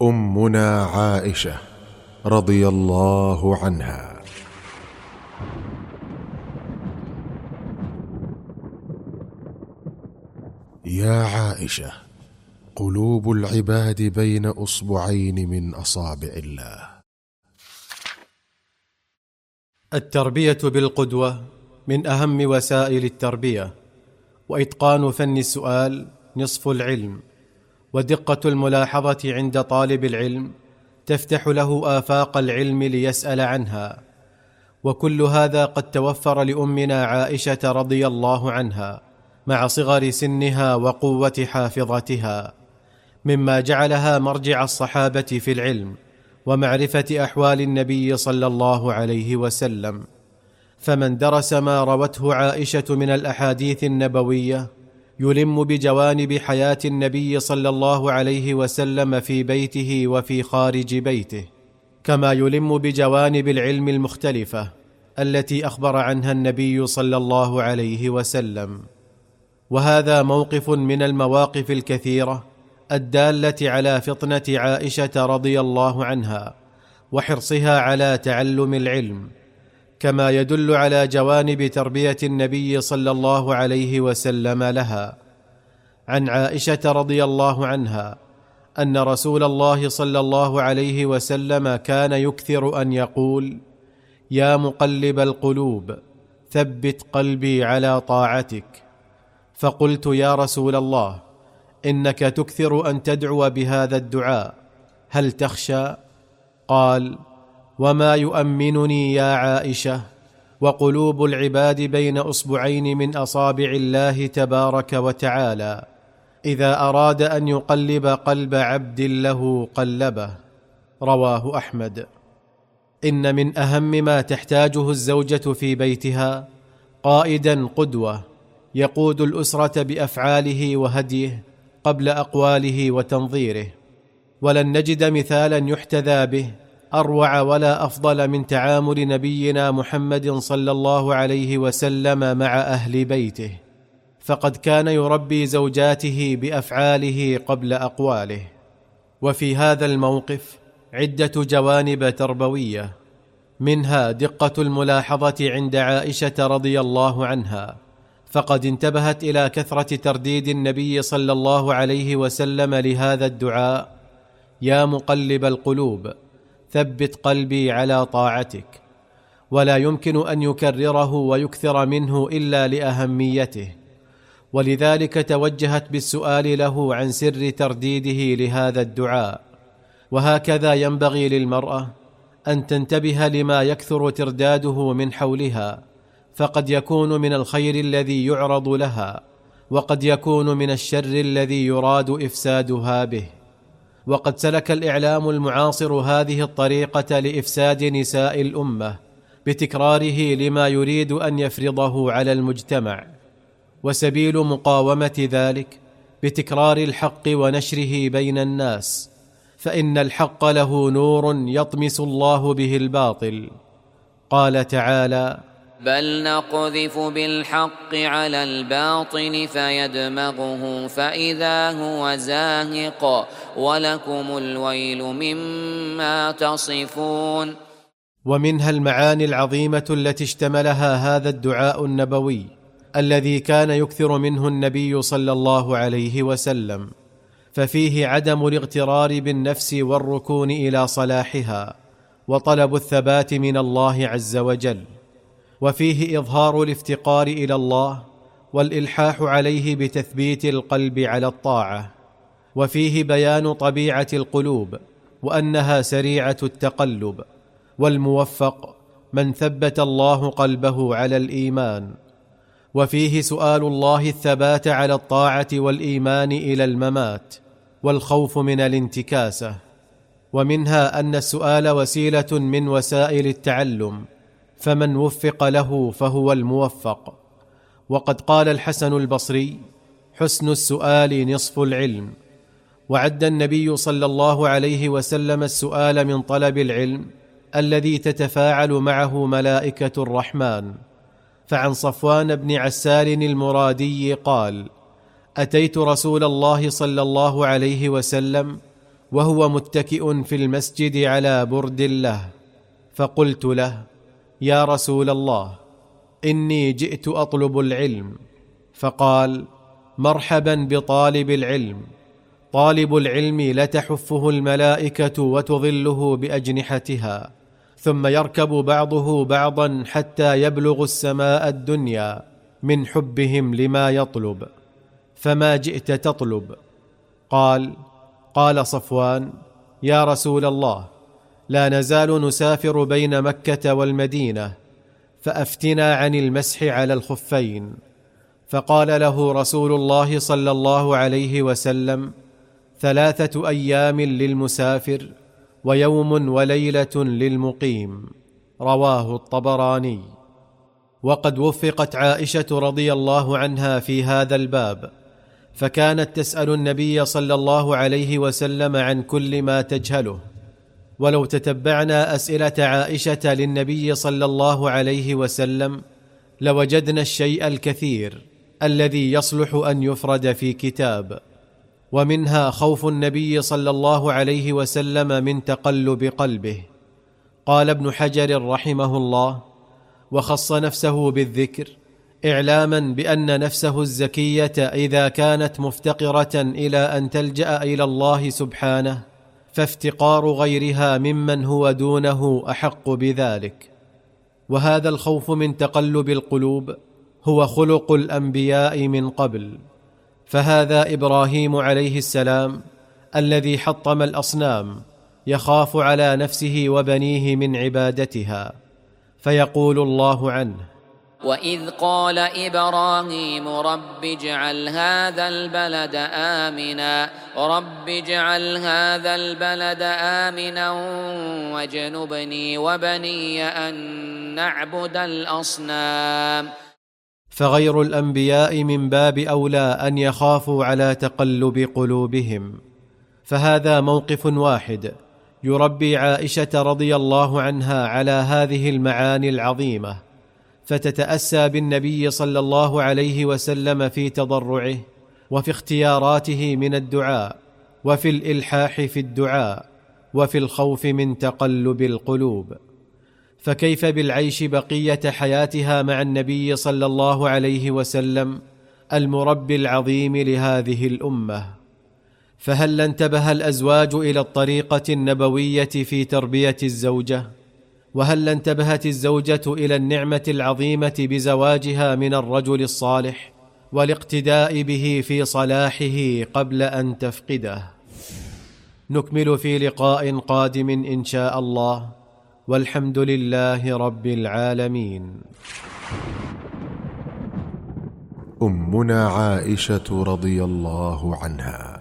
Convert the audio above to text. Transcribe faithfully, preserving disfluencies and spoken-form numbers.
أمنا عائشة رضي الله عنها. يا عائشة، قلوب العباد بين أصبعين من أصابع الله. التربية بالقدوة من أهم وسائل التربية، وإتقان فن السؤال نصف العلم، ودقة الملاحظة عند طالب العلم تفتح له آفاق العلم ليسأل عنها. وكل هذا قد توفر لأمنا عائشة رضي الله عنها مع صغر سنها وقوة حافظتها، مما جعلها مرجع الصحابة في العلم ومعرفة أحوال النبي صلى الله عليه وسلم. فمن درس ما روته عائشة من الأحاديث النبوية يلم بجوانب حياة النبي صلى الله عليه وسلم في بيته وفي خارج بيته، كما يلم بجوانب العلم المختلفة التي أخبر عنها النبي صلى الله عليه وسلم. وهذا موقف من المواقف الكثيرة الدالة على فطنة عائشة رضي الله عنها وحرصها على تعلم العلم، كما يدل على جوانب تربية النبي صلى الله عليه وسلم لها. عن عائشة رضي الله عنها أن رسول الله صلى الله عليه وسلم كان يكثر أن يقول: يا مقلب القلوب ثبت قلبي على طاعتك. فقلت: يا رسول الله، إنك تكثر أن تدعو بهذا الدعاء، هل تخشى؟ قال: وما يؤمنني يا عائشة، وقلوب العباد بين أصبعين من أصابع الله تبارك وتعالى، إذا أراد أن يقلب قلب عبد له قلبه. رواه أحمد. إن من أهم ما تحتاجه الزوجة في بيتها قائدا قدوة يقود الأسرة بأفعاله وهديه قبل أقواله وتنظيره. ولن نجد مثالا يحتذى به أروع ولا أفضل من تعامل نبينا محمد صلى الله عليه وسلم مع أهل بيته، فقد كان يربي زوجاته بأفعاله قبل أقواله. وفي هذا الموقف عدة جوانب تربوية، منها دقة الملاحظة عند عائشة رضي الله عنها، فقد انتبهت إلى كثرة ترديد النبي صلى الله عليه وسلم لهذا الدعاء: يا مقلب القلوب ثبت قلبي على طاعتك، ولا يمكن أن يكرره ويكثر منه إلا لأهميته، ولذلك توجهت بالسؤال له عن سر ترديده لهذا الدعاء. وهكذا ينبغي للمرأة أن تنتبه لما يكثر ترداده من حولها، فقد يكون من الخير الذي يعرض لها، وقد يكون من الشر الذي يراد إفسادها به. وقد سلك الإعلام المعاصر هذه الطريقة لإفساد نساء الأمة بتكراره لما يريد أن يفرضه على المجتمع، وسبيل مقاومة ذلك بتكرار الحق ونشره بين الناس، فإن الحق له نور يطمس الله به الباطل. قال تعالى: بل نقذف بالحق على الباطل فيدمغه فإذا هو زاهق ولكم الويل مما تصفون. ومنها المعاني العظيمة التي اشتملها هذا الدعاء النبوي الذي كان يكثر منه النبي صلى الله عليه وسلم، ففيه عدم الاغترار بالنفس والركون إلى صلاحها، وطلب الثبات من الله عز وجل، وفيه إظهار الافتقار إلى الله والإلحاح عليه بتثبيت القلب على الطاعة، وفيه بيان طبيعة القلوب وأنها سريعة التقلب، والموفق من ثبت الله قلبه على الإيمان، وفيه سؤال الله الثبات على الطاعة والإيمان إلى الممات، والخوف من الانتكاسة. ومنها أن السؤال وسيلة من وسائل التعلم، فمن وفق له فهو الموفق. وقد قال الحسن البصري: حسن السؤال نصف العلم. وعد النبي صلى الله عليه وسلم السؤال من طلب العلم الذي تتفاعل معه ملائكة الرحمن. فعن صفوان بن عسال المرادي قال: أتيت رسول الله صلى الله عليه وسلم وهو متكئ في المسجد على برد له، فقلت له: يا رسول الله، إني جئت أطلب العلم. فقال: مرحبا بطالب العلم، طالب العلم لتحفه الملائكة وتظله بأجنحتها، ثم يركب بعضه بعضا حتى يبلغ السماء الدنيا من حبهم لما يطلب. فما جئت تطلب؟ قال: قال صفوان: يا رسول الله، لا نزال نسافر بين مكة والمدينة، فأفتنا عن المسح على الخفين. فقال له رسول الله صلى الله عليه وسلم: ثلاثة أيام للمسافر ويوم وليلة للمقيم. رواه الطبراني. وقد وفقت عائشة رضي الله عنها في هذا الباب، فكانت تسأل النبي صلى الله عليه وسلم عن كل ما تجهله. ولو تتبعنا أسئلة عائشة للنبي صلى الله عليه وسلم لوجدنا الشيء الكثير الذي يصلح أن يفرد في كتاب. ومنها خوف النبي صلى الله عليه وسلم من تقلب قلبه. قال ابن حجر رحمه الله: وخص نفسه بالذكر إعلاما بأن نفسه الزكية إذا كانت مفتقرة إلى أن تلجأ إلى الله سبحانه، فافتقار غيرها ممن هو دونه أحق بذلك. وهذا الخوف من تقلب القلوب هو خلق الأنبياء من قبل، فهذا إبراهيم عليه السلام الذي حطم الأصنام يخاف على نفسه وبنيه من عبادتها، فيقول الله عنه: وإذ قال إبراهيم رب اجعل هذا البلد آمنا رب اجعل هذا البلد آمنا واجنبني وبني أن نعبد الأصنام. فغير الأنبياء من باب أولى أن يخافوا على تقلب قلوبهم. فهذا موقف واحد يربي عائشة رضي الله عنها على هذه المعاني العظيمة، فتتأسى بالنبي صلى الله عليه وسلم في تضرعه وفي اختياراته من الدعاء، وفي الإلحاح في الدعاء، وفي الخوف من تقلب القلوب. فكيف بالعيش بقية حياتها مع النبي صلى الله عليه وسلم المربي العظيم لهذه الأمة؟ فهل انتبه الأزواج إلى الطريقة النبوية في تربية الزوجة؟ وهل انتبهت الزوجة إلى النعمة العظيمة بزواجها من الرجل الصالح والاقتداء به في صلاحه قبل أن تفقده؟ نكمل في لقاء قادم إن شاء الله، والحمد لله رب العالمين. أمنا عائشة رضي الله عنها